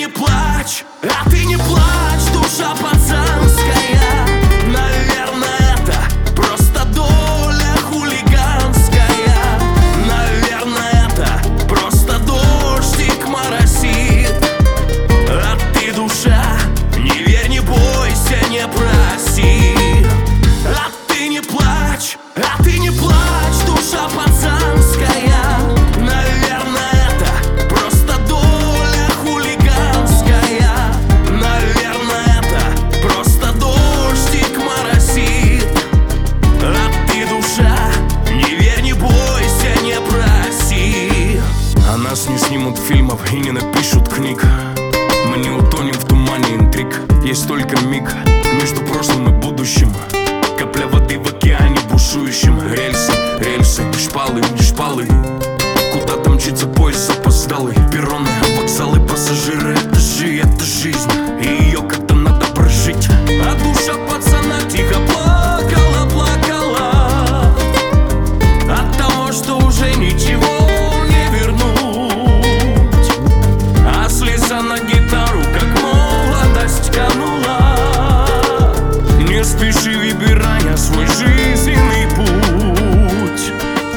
не плачь, а ты не плачь, душа пацанская. Наверное, это просто доля хулиганская. Наверное, это просто дождик моросит. А ты, душа, не верь, не бойся, не проси. А ты не плачь, а ты не плачь, душа пацанская. Наверное, это просто доля хулиганская. Наверное, это просто дождик моросит. А ты, душа, не верь, не бойся, не проси. О нас не снимут фильмов и не напишут книг. Мы не утонем в тумане интриг. Есть только миг между прошлым и будущим. Капля воды в океане бушующем. Рельсы, рельсы, шпалы, шпалы. Куда-то мчится поезд запоздалый. Перроны, вокзалы, пассажиры. Это жизнь, и ее как-то надо прожить. А душа пацана тихо плакала, плакала от того, что уже ничего не вернуть. А слеза на гитару, как молодость канула. Не спеши, выбирая свой жизненный путь.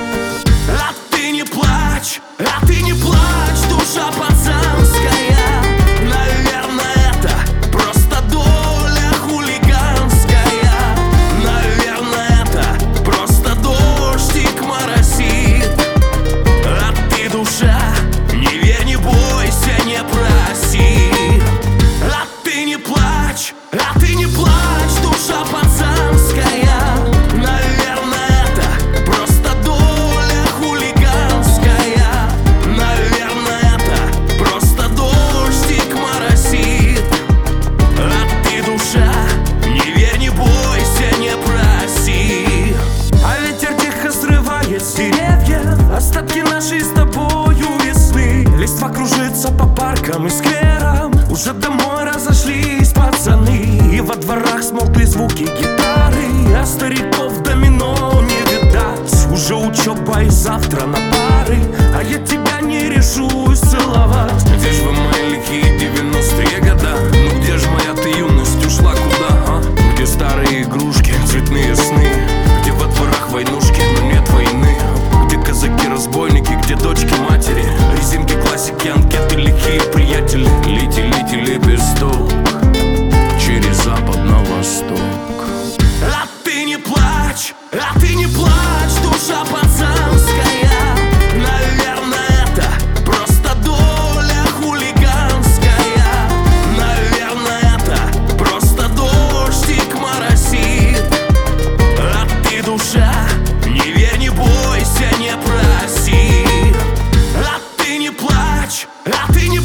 А ты не плачь, а ты не плачь, душа пацанская. Наверное, это просто доля хулиганская. Наверное, это просто дождик моросит. А ты, душа, не верь, не бойся, не проси. А ты не плачь, а ты не плачь, душа пацанская. Наверное, это просто доля хулиганская. Наверное, это просто дождик моросит. А ты, душа, не верь, не бойся, не проси. А ветер тихо срывает с деревьев остатки нашей с тобою весны. Листва кружится по паркам и скверам. Уже домой разошлись пацаны, и во дворах смолкли звуки гитары. А стариков домино не видать. Уже учеба и завтра на пары, а я тебя не решусь целовать. Где ж вы, мои лихие 90-е года? Ну где ж моя ты юность ушла куда, а? Где старые игрушки, цветные сны? Где во дворах войнушки, но нет войны? Где казаки-разбойники, где дочки матери? Резинки, классики, анкеты, лихие приятели. Лейте, лейте лепесток через запад на восток. А ты не плачь, а ты не плачь, душа пацанская. Наверное, это просто доля хулиганская. Наверное, это просто дождик моросит. А ты, душа, не верь, не бойся, не проси. А ты не плачь, а ты не